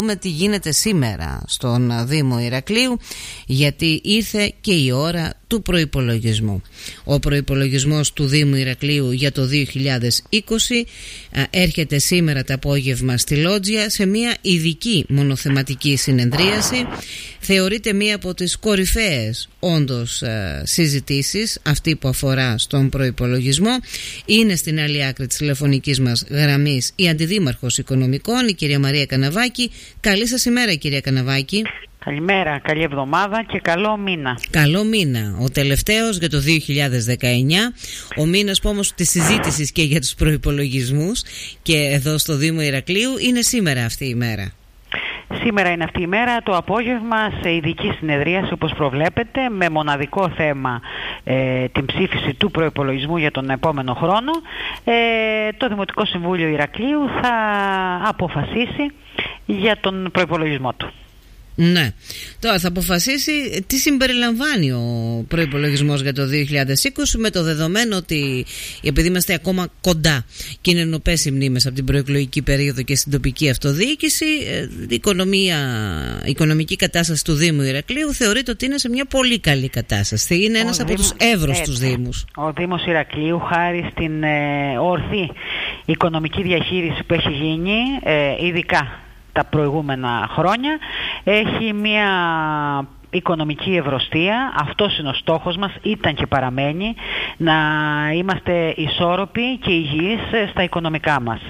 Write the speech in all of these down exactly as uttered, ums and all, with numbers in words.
με τι γίνεται σήμερα στον Δήμο Ηρακλείου, γιατί ήρθε και η ώρα του προϋπολογισμού. Ο προϋπολογισμός του Δήμου Ηρακλείου για το δύο χιλιάδες είκοσι α, έρχεται σήμερα το απόγευμα στη Λότζια σε μια ειδική μονοθεματική συνεδρίαση. Θεωρείται μία από τις κορυφαίες όντως α, συζητήσεις, αυτή που αφορά στον προϋπολογισμό. Είναι στην άλλη άκρη της τηλεφωνικής μας γραμμής η Αντιδήμαρχος Οικονομικών, η κυρία Μαρία Καναβάκη. Καλή σας ημέρα, κυρία Καναβάκη. Καλημέρα, καλή εβδομάδα και καλό μήνα. Καλό μήνα. Ο τελευταίος για το δύο χιλιάδες δεκαεννιά. Ο μήνας που όμως της συζήτησης και για τους προϋπολογισμούς και εδώ στο Δήμο Ηρακλείου είναι σήμερα αυτή η μέρα. Σήμερα είναι αυτή η μέρα, το απόγευμα, σε ειδική συνεδρίαση όπως προβλέπετε, με μοναδικό θέμα ε, την ψήφιση του προϋπολογισμού για τον επόμενο χρόνο. Ε, το Δημοτικό Συμβούλιο Ηρακλείου θα αποφασίσει για τον προϋπολογισμό του. Ναι. Τώρα θα αποφασίσει τι συμπεριλαμβάνει ο προϋπολογισμός για το δύο χιλιάδες είκοσι, με το δεδομένο ότι επειδή είμαστε ακόμα κοντά και είναι νοπές οι μνήμες από την προεκλογική περίοδο και στην τοπική αυτοδιοίκηση, η, οικονομία, η οικονομική κατάσταση του Δήμου Ηρακλείου θεωρείται ότι είναι σε μια πολύ καλή κατάσταση. Είναι ένας ο από Δήμος, τους εύρωστους Δήμους. Ο Δήμος Ηρακλείου, χάρη στην ε, ορθή οικονομική διαχείριση που έχει γίνει, ε, ειδικά τα προηγούμενα χρόνια, έχει μια οικονομική ευρωστία. Αυτός είναι ο στόχος μας, ήταν και παραμένει, να είμαστε ισόρροποι και υγιείς στα οικονομικά μας.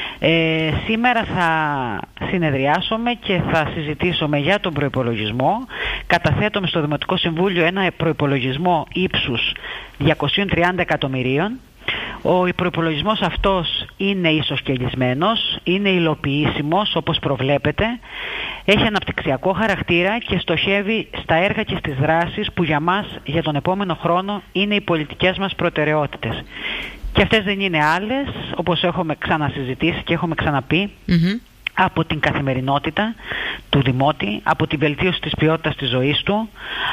Ε, σήμερα θα συνεδριάσουμε και θα συζητήσουμε για τον προϋπολογισμό. Καταθέτουμε στο Δημοτικό Συμβούλιο ένα προϋπολογισμό ύψους διακόσια τριάντα εκατομμυρίων. Ο προϋπολογισμός αυτός είναι ισοσκελισμένος, είναι υλοποιήσιμος όπως προβλέπετε, έχει αναπτυξιακό χαρακτήρα και στοχεύει στα έργα και στις δράσεις που για μας, για τον επόμενο χρόνο, είναι οι πολιτικές μας προτεραιότητες. Και αυτές δεν είναι άλλες, όπως έχουμε ξανασυζητήσει και έχουμε ξαναπεί, mm-hmm. από την καθημερινότητα του Δημότη, από τη βελτίωση της ποιότητας της ζωής του,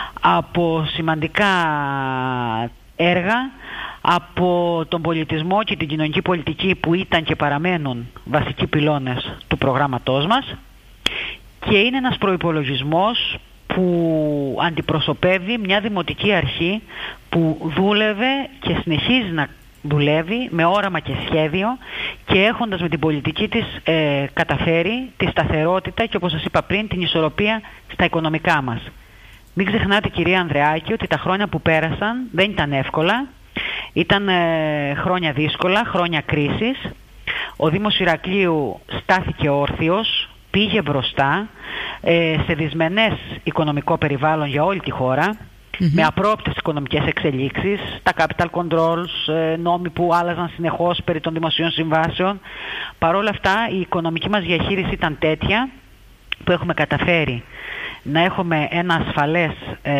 από σημαντικά έργα, από τον πολιτισμό και την κοινωνική πολιτική που ήταν και παραμένουν βασικοί πυλώνες του προγράμματός μας, και είναι ένας προϋπολογισμός που αντιπροσωπεύει μια δημοτική αρχή που δούλευε και συνεχίζει να δουλεύει με όραμα και σχέδιο και έχοντας με την πολιτική της ε, καταφέρει τη σταθερότητα και, όπως σας είπα πριν, την ισορροπία στα οικονομικά μας. Μην ξεχνάτε, κυρία Ανδρεάκη, ότι τα χρόνια που πέρασαν δεν ήταν εύκολα. Ήταν ε, χρόνια δύσκολα, χρόνια κρίσης. Ο Δήμος Ηρακλείου στάθηκε όρθιος, πήγε μπροστά ε, σε δυσμενές οικονομικό περιβάλλον για όλη τη χώρα, mm-hmm. με απρόοπτες οικονομικές εξελίξεις, τα capital controls, ε, νόμοι που άλλαζαν συνεχώς περί των δημοσίων συμβάσεων. Παρ' όλα αυτά η οικονομική μας διαχείριση ήταν τέτοια που έχουμε καταφέρει να έχουμε ένα ασφαλές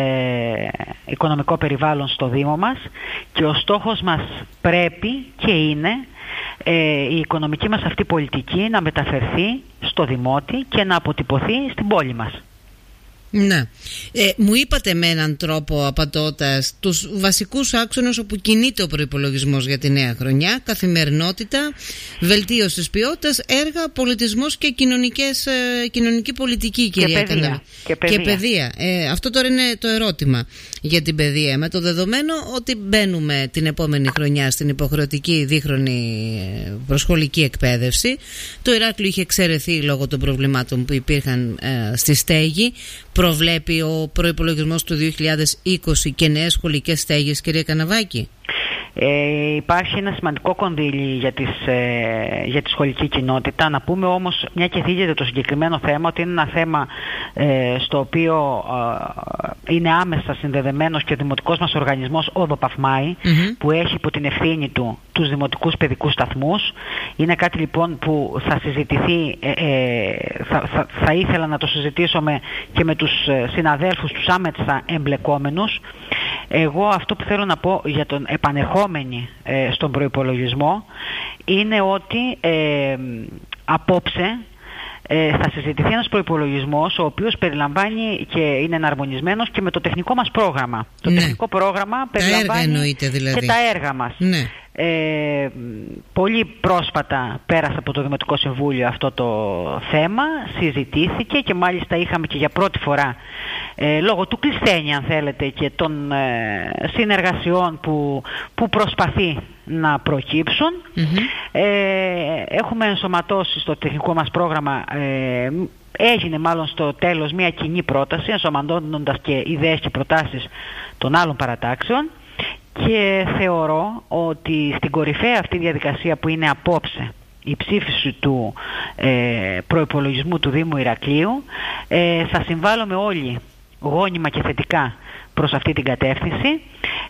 ε, οικονομικό περιβάλλον στο Δήμο μας, και ο στόχος μας πρέπει και είναι ε, η οικονομική μας αυτή πολιτική να μεταφερθεί στο Δημότη και να αποτυπωθεί στην πόλη μας. Ναι. Ε, μου είπατε με έναν τρόπο απαντώντας τους βασικούς άξονες όπου κινείται ο προϋπολογισμός για τη νέα χρονιά: καθημερινότητα, βελτίωση της ποιότητας, έργα, πολιτισμός και κοινωνικές, ε, κοινωνική πολιτική, κυρία Καναβάκη. Και παιδεία. Και παιδεία. Ε, αυτό τώρα είναι το ερώτημα για την παιδεία, με το δεδομένο ότι μπαίνουμε την επόμενη χρονιά στην υποχρεωτική δίχρονη προσχολική εκπαίδευση. Το Ηράκλειο είχε εξαιρεθεί λόγω των προβλημάτων που υπήρχαν ε, στη στέγη. Προβλέπει ο προϋπολογισμός του δύο χιλιάδες είκοσι και νέες σχολικές στέγες, κυρία Καναβάκη? Ε, υπάρχει ένα σημαντικό κονδύλι για, τις, ε, για τη σχολική κοινότητα. Να πούμε όμως, μια και θίγεται το συγκεκριμένο θέμα, ότι είναι ένα θέμα ε, στο οποίο ε, είναι άμεσα συνδεδεμένος και ο δημοτικός μας οργανισμός Οδοπαυμάη, mm-hmm. που έχει υπό την ευθύνη του τους δημοτικούς παιδικούς σταθμούς. Είναι κάτι λοιπόν που θα συζητηθεί, ε, ε, θα, θα, θα ήθελα να το συζητήσουμε και με τους συναδέλφους, τους άμεσα εμπλεκόμενους. Εγώ αυτό που θέλω να πω για τον επανερχόμενοι ε, στον προϋπολογισμό είναι ότι ε, απόψε ε, θα συζητηθεί ένας προϋπολογισμός ο οποίος περιλαμβάνει και είναι εναρμονισμένος και με το τεχνικό μας πρόγραμμα. Το ναι. τεχνικό πρόγραμμα περιλαμβάνει εννοείται, δηλαδή. και τα έργα μας. Ναι. Ε, πολύ πρόσφατα πέρασε από το Δημοτικό Συμβούλιο αυτό το θέμα, συζητήθηκε και μάλιστα είχαμε και για πρώτη φορά ε, λόγω του κλεισθένη, αν θέλετε, και των ε, συνεργασιών που, που προσπαθεί να προκύψουν. Mm-hmm. ε, έχουμε ενσωματώσει στο τεχνικό μας πρόγραμμα, ε, έγινε μάλλον στο τέλος μια κοινή πρόταση, ενσωματώνοντας και ιδέες και προτάσεις των άλλων παρατάξεων. Και θεωρώ ότι στην κορυφαία αυτή διαδικασία που είναι απόψε η ψήφιση του ε, προϋπολογισμού του Δήμου Ηρακλείου, ε, θα συμβάλλουμε όλοι γόνιμα και θετικά προς αυτή την κατεύθυνση,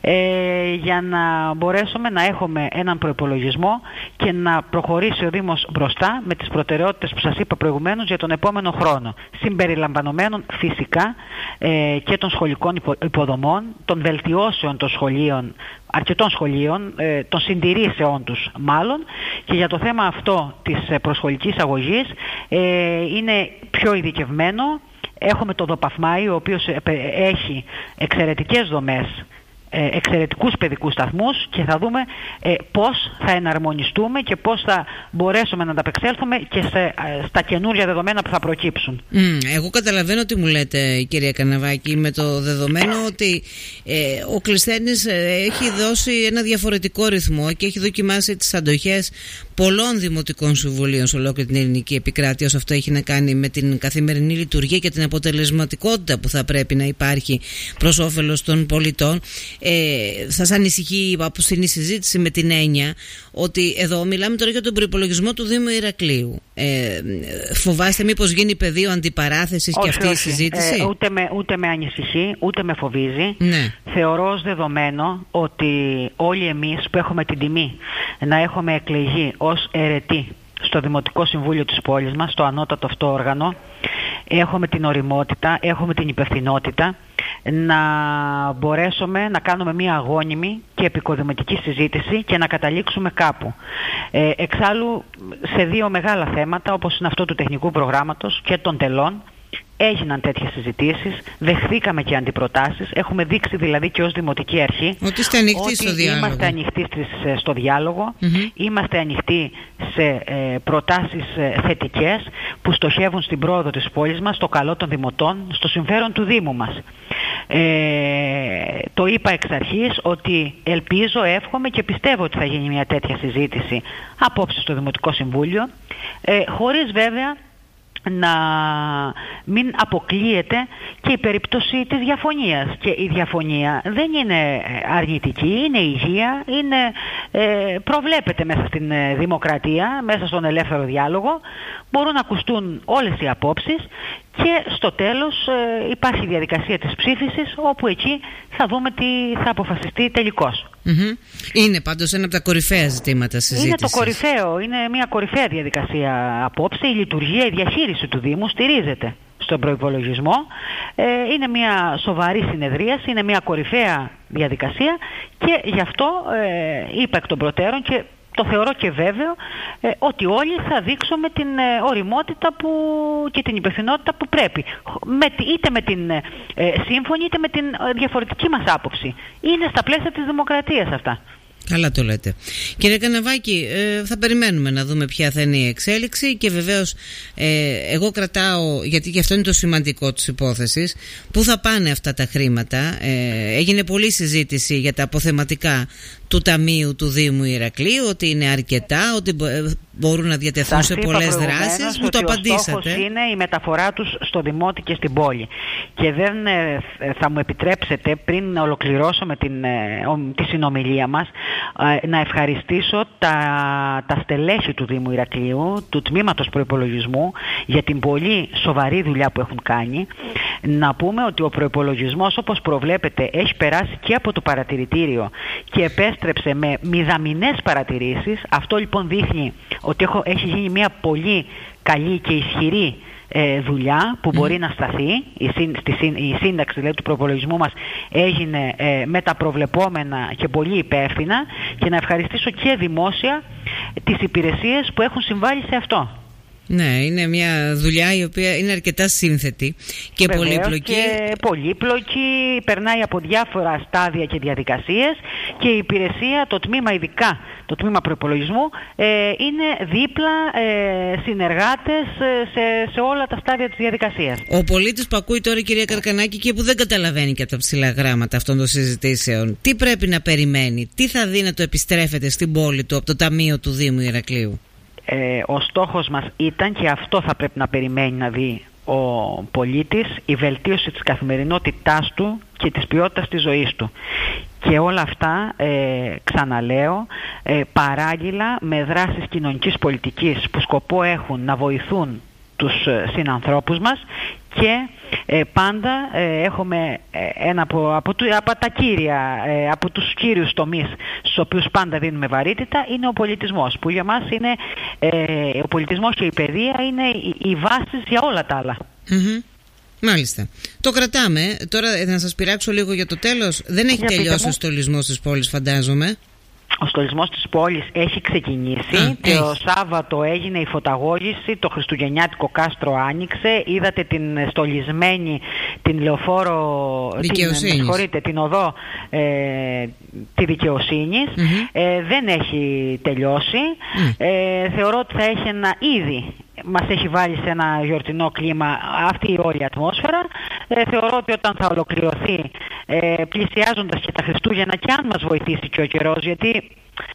ε, για να μπορέσουμε να έχουμε έναν προϋπολογισμό και να προχωρήσει ο Δήμος μπροστά με τις προτεραιότητες που σας είπα προηγουμένως για τον επόμενο χρόνο, συμπεριλαμβανομένων φυσικά ε, και των σχολικών υποδομών, των βελτιώσεων των σχολείων, αρκετών σχολείων, ε, των συντηρήσεών τους μάλλον, και για το θέμα αυτό της προσχολικής αγωγής ε, είναι πιο ειδικευμένο. Έχουμε το ΔΟΠΑΦΜΑΗ, ο οποίος έχει εξαιρετικές δομές, εξαιρετικούς παιδικούς σταθμούς, και θα δούμε ε, πώς θα εναρμονιστούμε και πώς θα μπορέσουμε να ανταπεξέλθουμε και σε, στα καινούργια δεδομένα που θα προκύψουν. Mm, εγώ καταλαβαίνω τι μου λέτε, κυρία Καναβάκη, με το δεδομένο ότι ε, ο Κλεισθένης έχει δώσει ένα διαφορετικό ρυθμό και έχει δοκιμάσει τις αντοχές πολλών δημοτικών συμβουλίων σε ολόκληρη την ελληνική επικράτεια, όσο αυτό έχει να κάνει με την καθημερινή λειτουργία και την αποτελεσματικότητα που θα πρέπει να υπάρχει προς όφελος των πολιτών. Ε, σας ανησυχεί από την συζήτηση με την έννοια ότι εδώ μιλάμε τώρα για τον προϋπολογισμό του Δήμου Ηρακλείου. Ε, φοβάστε μήπως γίνει πεδίο αντιπαράθεσης και αυτή όχι. η συζήτηση? Ε, ούτε, με, ούτε με ανησυχεί, ούτε με φοβίζει. Ναι. Θεωρώ ως δεδομένο ότι όλοι εμείς που έχουμε την τιμή να έχουμε εκλεγεί ως αιρετοί στο Δημοτικό Συμβούλιο της πόλης μας, στο ανώτατο αυτό όργανο, έχουμε την ωριμότητα, έχουμε την υπευθυνότητα να μπορέσουμε να κάνουμε μια αγώνιμη και επικοδημητική συζήτηση και να καταλήξουμε κάπου. Ε, εξάλλου, σε δύο μεγάλα θέματα, όπως είναι αυτό του τεχνικού προγράμματος και των τελών, έγιναν τέτοιες συζητήσεις, δεχθήκαμε και αντιπροτάσεις, έχουμε δείξει δηλαδή και ως Δημοτική Αρχή ότι είστε ανοιχτοί ότι στο διάλογο. Είμαστε ανοιχτοί στο διάλογο, mm-hmm. είμαστε ανοιχτοί σε ε, προτάσεις ε, θετικές που στοχεύουν στην πρόοδο της πόλης μας, στο καλό των δημοτών, στο συμφέρον του Δήμου μας. Ε, το είπα εξ αρχής ότι ελπίζω, εύχομαι και πιστεύω ότι θα γίνει μια τέτοια συζήτηση απόψε στο Δημοτικό Συμβούλιο, ε, χωρίς βέβαια να μην αποκλείεται και η περίπτωση της διαφωνίας. Και η διαφωνία δεν είναι αρνητική, είναι υγεία, είναι, ε, προβλέπεται μέσα στην δημοκρατία, μέσα στον ελεύθερο διάλογο, μπορούν να ακουστούν όλες οι απόψεις και στο τέλος ε, υπάρχει η διαδικασία της ψήφισης, όπου εκεί θα δούμε τι θα αποφασιστεί τελικώς. Mm-hmm. Είναι πάντως ένα από τα κορυφαία ζητήματα συζήτησης. Είναι το κορυφαίο, είναι μια κορυφαία διαδικασία απόψε. Η λειτουργία, η διαχείριση του Δήμου στηρίζεται στον προϋπολογισμό. Ε, είναι μια σοβαρή συνεδρίαση, είναι μια κορυφαία διαδικασία και γι' αυτό ε, είπα εκ των προτέρων και το θεωρώ και βέβαιο ε, ότι όλοι θα δείξουμε την ε, ωριμότητα που, και την υπευθυνότητα που πρέπει. Με, είτε με την ε, σύμφωνη είτε με την ε, διαφορετική μας άποψη. Είναι στα πλαίσια της δημοκρατίας αυτά. Καλά το λέτε. Κύριε Καναβάκη, ε, θα περιμένουμε να δούμε ποια θα είναι η εξέλιξη και βεβαίως ε, εγώ κρατάω, γιατί και αυτό είναι το σημαντικό της υπόθεσης, πού θα πάνε αυτά τα χρήματα. Ε, έγινε πολλή συζήτηση για τα αποθεματικά του Ταμείου του Δήμου Ηρακλείου, ότι είναι αρκετά, ότι μπορούν να διατεθούν σε πολλές δράσεις. Μου το απαντήσατε. Ο στόχος είναι η μεταφορά τους στο δημότη και στην πόλη. Και δεν ε, θα μου επιτρέψετε, πριν ολοκληρώσω με την, ε, τη συνομιλία μας, ε, να ευχαριστήσω τα, τα στελέχη του Δήμου Ηρακλείου, του Τμήματος Προϋπολογισμού, για την πολύ σοβαρή δουλειά που έχουν κάνει. Να πούμε ότι ο προϋπολογισμός, όπως προβλέπετε, έχει περάσει και από το παρατηρητήριο και επέστρεψε με μηδαμινές παρατηρήσεις. Αυτό λοιπόν δείχνει ότι έχω, έχει γίνει μια πολύ καλή και ισχυρή ε, δουλειά που μπορεί mm. να σταθεί. Η, συν, στη, η σύνταξη δηλαδή, του προϋπολογισμού μας έγινε ε, με τα προβλεπόμενα και πολύ υπεύθυνα, και να ευχαριστήσω και δημόσια τις υπηρεσίες που έχουν συμβάλει σε αυτό. Ναι, είναι μια δουλειά η οποία είναι αρκετά σύνθετη και Βεβαίως, πολύπλοκη. Και πολύπλοκη, περνάει από διάφορα στάδια και διαδικασίες και η υπηρεσία, το τμήμα ειδικά, το τμήμα προϋπολογισμού, ε, είναι δίπλα ε, συνεργάτες σε, σε όλα τα στάδια της διαδικασίας. Ο πολίτης που ακούει τώρα, κυρία Καρκανάκη, και που δεν καταλαβαίνει και από τα ψηλά γράμματα αυτών των συζητήσεων, τι πρέπει να περιμένει, τι θα δει να το επιστρέφεται στην πόλη του από το Ταμείο του Δήμου Ηρακλείου? Ε, ο στόχος μας ήταν, και αυτό θα πρέπει να περιμένει να δει ο πολίτης, η βελτίωση της καθημερινότητάς του και της ποιότητας της ζωής του. Και όλα αυτά, ε, ξαναλέω, ε, παράλληλα με δράσεις κοινωνικής πολιτικής που σκοπό έχουν να βοηθούν τους συνανθρώπους μας και ε, πάντα ε, έχουμε ένα από, από, από τα κύρια, ε, από τους κύριους τομείς στους οποίους πάντα δίνουμε βαρύτητα, είναι ο πολιτισμός, που για μας είναι, ε, ο πολιτισμός και η παιδεία είναι οι, οι βάσεις για όλα τα άλλα. Mm-hmm. Μάλιστα. Το κρατάμε. Τώρα να σας πειράξω λίγο για το τέλος. Δεν έχει για τελειώσει ο στολισμός της πόλης, φαντάζομαι. Ο στολισμός της πόλης έχει ξεκινήσει. Α, το έχει. Σάββατο έγινε η φωταγώγηση, το χριστουγεννιάτικο κάστρο άνοιξε. Είδατε την στολισμένη, την λεωφόρο, την, με την οδό ε, τη δικαιοσύνης. Mm-hmm. Ε, δεν έχει τελειώσει. Mm. Ε, θεωρώ ότι θα έχει ένα ήδη. Μας έχει βάλει σε ένα γιορτινό κλίμα αυτή η όλη ατμόσφαιρα. Ε, θεωρώ ότι όταν θα ολοκληρωθεί, ε, πλησιάζοντας και τα Χριστούγεννα, και αν μας βοηθήσει και ο καιρός, γιατί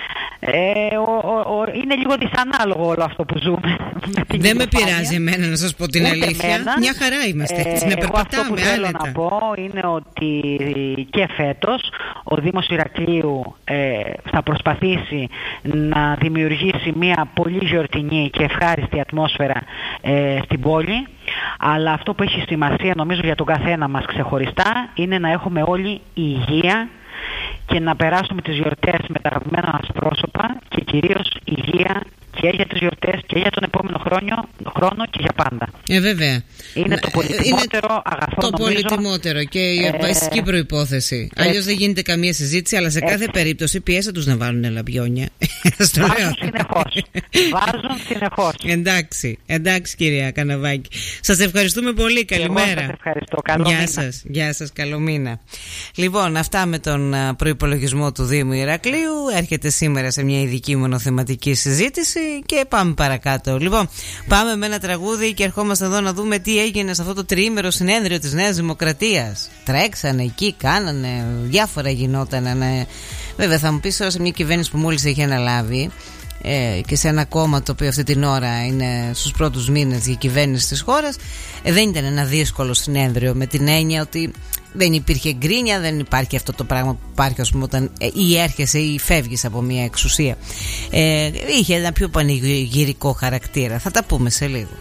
ε, ο, ο, ο, είναι λίγο δυσανάλογο όλο αυτό που ζούμε. Με δεν με πειράζει εμένα, να σας πω την ούτε αλήθεια. Εμένα. Μια χαρά είμαστε. Ε, να εγώ αυτό που θέλω άνετα. να πω είναι ότι και φέτος ο Δήμος Ηρακλείου ε, θα προσπαθήσει να δημιουργήσει μια πολύ γιορτινή και ευχάριστη ατμόσφαιρα ε, στην πόλη. Αλλά αυτό που έχει σημασία, νομίζω, για τον καθένα μας ξεχωριστά, είναι να έχουμε όλοι υγεία και να περάσουμε τις γιορτές με τα αγαπημένα μας πρόσωπα, και κυρίως υγεία και για τις γιορτές και για τον επόμενο χρόνο, χρόνο και για πάντα. Ε, βέβαια. Είναι το πολυτιμότερο είναι αγαθό, το νομίζω, πολυτιμότερο και η ε, βασική προϋπόθεση. Ε, Αλλιώς δεν γίνεται καμία συζήτηση, αλλά σε ε, κάθε ε, περίπτωση πιέσα τους να βάλουν λαμπιόνια. Βάζουν συνεχώς. Βάζουν συνεχώς. Εντάξει, εντάξει κυρία Καναβάκη. Σας ευχαριστούμε πολύ. Καλημέρα. Εγώ σας ευχαριστώ. Καλό Γεια μήνα. σας. Γεια σας. Καλό μήνα. Λοιπόν, αυτά με τον προϋπολογισμό του Δήμου Ηρακλείου. Έρχεται σήμερα σε μια ειδική μονοθεματική συζήτηση και πάμε παρακάτω. Λοιπόν, πάμε με ένα τραγούδι και ερχόμαστε εδώ να δούμε τι έγινε σε αυτό το τριήμερο συνέδριο της Νέας Δημοκρατίας. Τρέξανε εκεί, κάνανε, διάφορα γινότανε. Ναι. Βέβαια, θα μου πεις τώρα, σε μια κυβέρνηση που μόλις έχει αναλάβει ε, και σε ένα κόμμα το οποίο αυτή την ώρα είναι στους πρώτους μήνες για κυβέρνηση της χώρας, ε, δεν ήταν ένα δύσκολο συνέδριο, με την έννοια ότι δεν υπήρχε γκρίνια, δεν υπάρχει αυτό το πράγμα που υπάρχει, ας πούμε, όταν ε, ή έρχεσαι ή φεύγεις από μια εξουσία. Ε, είχε ένα πιο πανηγυρικό χαρακτήρα. Θα τα πούμε σε λίγο.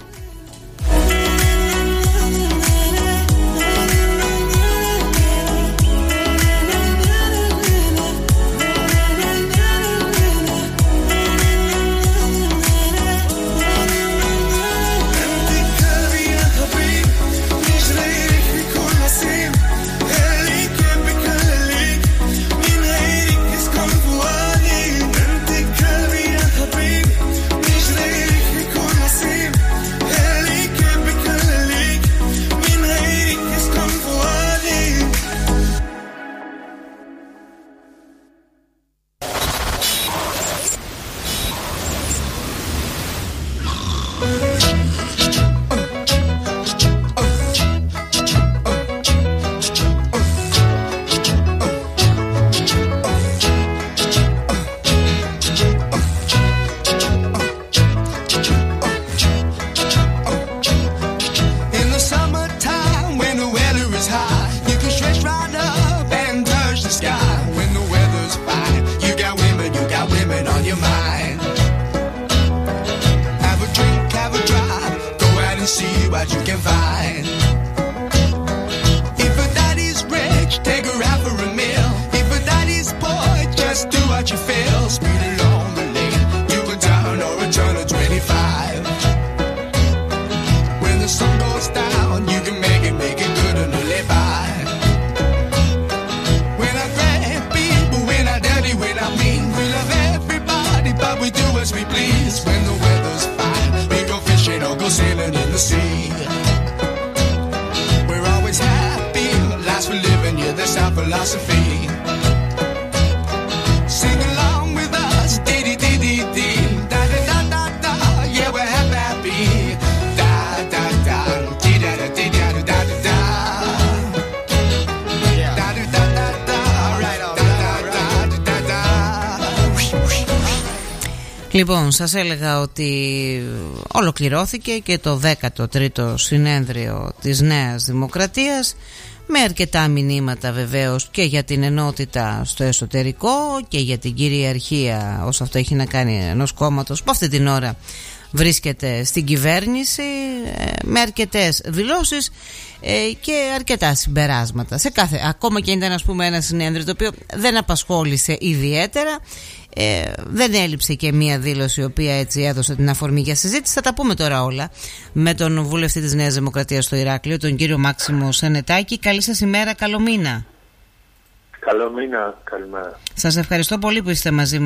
As we please when the weather's fine, we go fishing philosophy. Sing along with us, dee dee dee dee dee, da da da da da. Yeah, we're happy, happy. Da da da, dee da da dee da da da da. Yeah. Da da da da da, right on. Da da da da da. Λοιπόν, σας έλεγα ότι ολοκληρώθηκε και το δέκατο τρίτο συνέδριο της Νέας Δημοκρατίας, με αρκετά μηνύματα βεβαίως και για την ενότητα στο εσωτερικό και για την κυριαρχία όσο αυτό έχει να κάνει ενός κόμματος που αυτή την ώρα βρίσκεται στην κυβέρνηση, με αρκετές δηλώσεις και αρκετά συμπεράσματα σε κάθε, ακόμα και ήταν ας πούμε ένα συνέδριο το οποίο δεν απασχόλησε ιδιαίτερα. Ε, δεν έλειψε και μία δήλωση η οποία έτσι έδωσε την αφορμή για συζήτηση. Θα τα πούμε τώρα όλα με τον βουλευτή της Νέας Δημοκρατίας στο Ηράκλειο, τον κύριο Μάξιμο Σενετάκη. Καλή σας ημέρα, καλό μήνα. Καλό μήνα, καλημέρα. Σας ευχαριστώ πολύ που είστε μαζί μας.